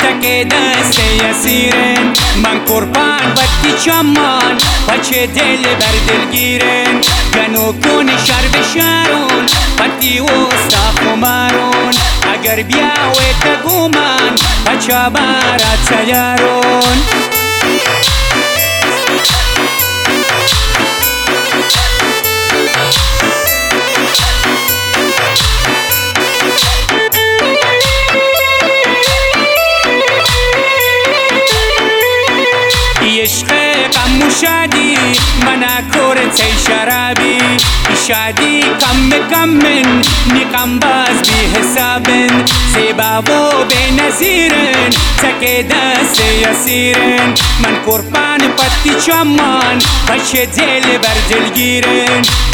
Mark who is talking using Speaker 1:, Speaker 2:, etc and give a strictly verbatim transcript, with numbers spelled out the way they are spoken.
Speaker 1: تک دست یسیرن من قربان بدی چمان بچه دل بر دلگیرن گنو کن شر به شرون بدی وستا خمارون اگر بیاوی تگومن بچه بارت سیارون عشق غم و شادی منا کورن سی شرابی شادی کم کم من نقم باز بی حسابن زیبا و بی نظیرن تک دست یسیرن من قربان پتی چمان بچه دل بر دلگیرن